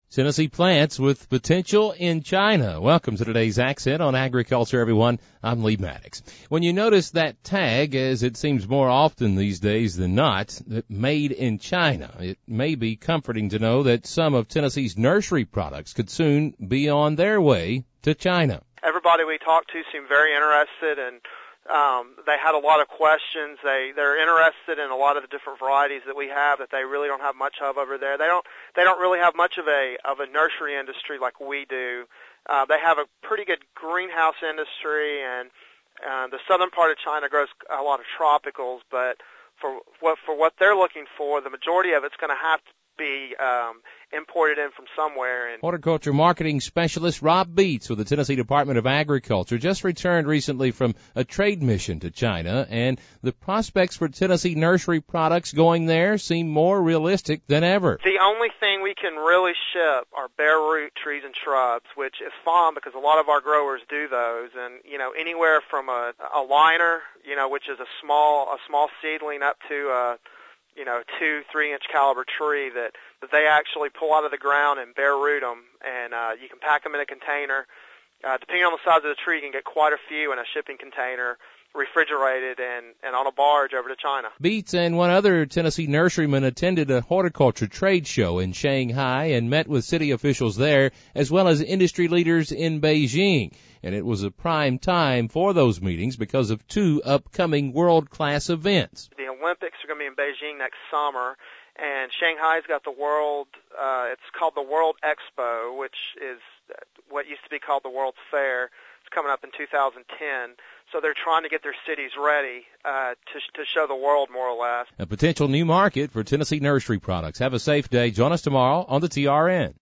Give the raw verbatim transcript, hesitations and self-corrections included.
Tennessee plants with potential in China. Welcome to today's Accent on Agriculture, everyone. I'm Lee Maddox. When you notice that tag, as it seems more often these days than not, that made in China, it may be comforting to know that some of Tennessee's nursery products could soon be on their way to China. Everybody we talked to seemed very interested, and um, they had a lot of questions. They they're interested in a lot of the different varieties that we have that they really don't have much of over there. They don't they don't really have much of a of a nursery industry like we do. Uh, they have a pretty good greenhouse industry, and uh, the southern part of China grows a lot of tropicals. But for what for what they're looking for, the majority of it's going to have to be um, imported in from somewhere. And horticulture marketing specialist Rob Beets with the Tennessee Department of Agriculture just returned recently from a trade mission to China, and the prospects for Tennessee nursery products going there seem more realistic than ever. The only thing we can really ship are bare root trees and shrubs, which is fine because a lot of our growers do those, and you know anywhere from a, a liner, you know, which is a small a small seedling, up to a you know, two, three-inch caliber tree that, that they actually pull out of the ground and bare root them, and uh, you can pack them in a container. Uh, depending on the size of the tree, you can get quite a few in a shipping container, refrigerated, and, and on a barge over to China. Beets and one other Tennessee nurseryman attended a horticulture trade show in Shanghai and met with city officials there, as well as industry leaders in Beijing. And it was a prime time for those meetings because of two upcoming world-class events. The Olympics are going to be in Beijing next summer, and Shanghai's got the World, uh, it's called the World Expo, which is what used to be called the World's Fair. It's coming up in two thousand ten. So they're trying to get their cities ready uh, to, to show the world, more or less. A potential new market for Tennessee nursery products. Have a safe day. Join us tomorrow on the T R N.